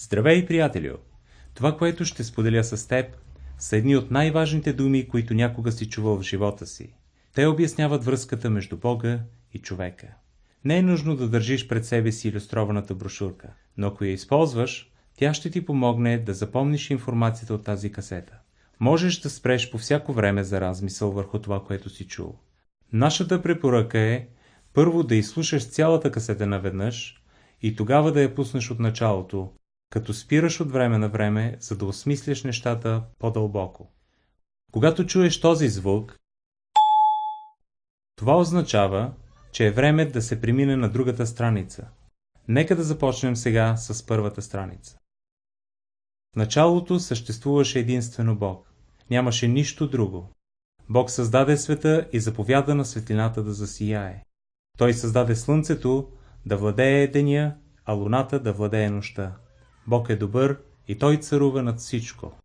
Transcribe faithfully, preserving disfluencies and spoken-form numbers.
Здравей, приятелю! Това, което ще споделя с теб, са едни от най-важните думи, които някога си чувал в живота си. Те обясняват връзката между Бога и човека. Не е нужно да държиш пред себе си илюстрованата брошурка, но ако я използваш, тя ще ти помогне да запомниш информацията от тази касета. Можеш да спреш по всяко време за размисъл върху това, което си чул. Нашата препоръка е първо да изслушаш цялата касета наведнъж и тогава да я пуснеш от началото, като спираш от време на време, за да осмисляш нещата по-дълбоко. Когато чуеш този звук, това означава, че е време да се премине на другата страница. Нека да започнем сега с първата страница. В началото съществуваше единствено Бог. Нямаше нищо друго. Бог създаде света и заповяда на светлината да засияе. Той създаде слънцето да владее деня, а луната да владее нощта. Бог е добър и Той царува над всичко.